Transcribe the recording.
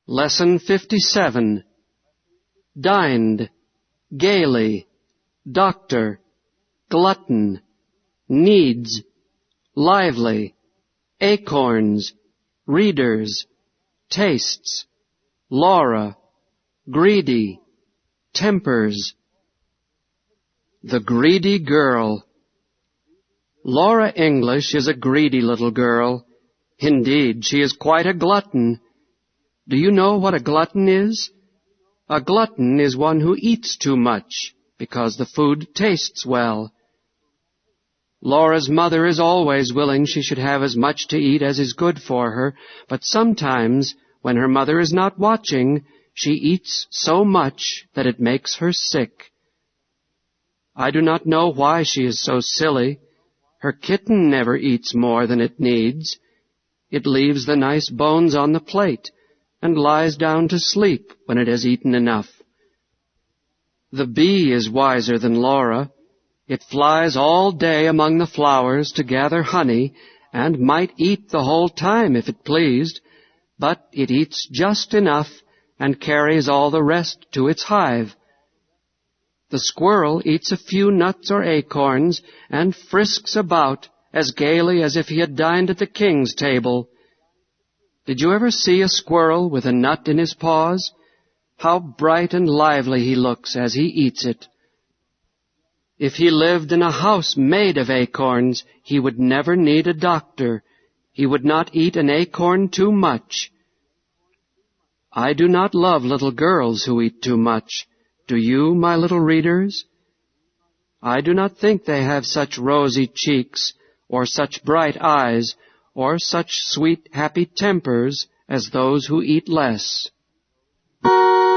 Lesson 57. Dined, gaily, doctor, glutton, needs, lively, acorns, readers, tastes, Laura, greedy, tempers. The greedy girl. Laura English is a greedy little girl. Indeed, she is quite a glutton. Do you know what a glutton is? A glutton is one who eats too much because the food tastes well. Laura's mother is always willing she should have as much to eat as is good for her, but sometimes, when her mother is not watching, she eats so much that it makes her sick. I do not know why she is so silly. Her kitten never eats more than it needs. It leaves the nice bones on the plate and lies down to sleep when it has eaten enough. The bee is wiser than Laura. It flies all day among the flowers to gather honey, and might eat the whole time if it pleased, but it eats just enough and carries all the rest to its hive. The squirrel eats a few nuts or acorns and frisks about as gaily as if he had dined at the king's table. Did you ever see a squirrel with a nut in his paws? How bright and lively he looks as he eats it. If he lived in a house made of acorns, he would never need a doctor. He would not eat an acorn too much. I do not love little girls who eat too much. Do you, my little readers? I do not think they have such rosy cheeks, or such bright eyes, or such sweet, happy tempers as those who eat less.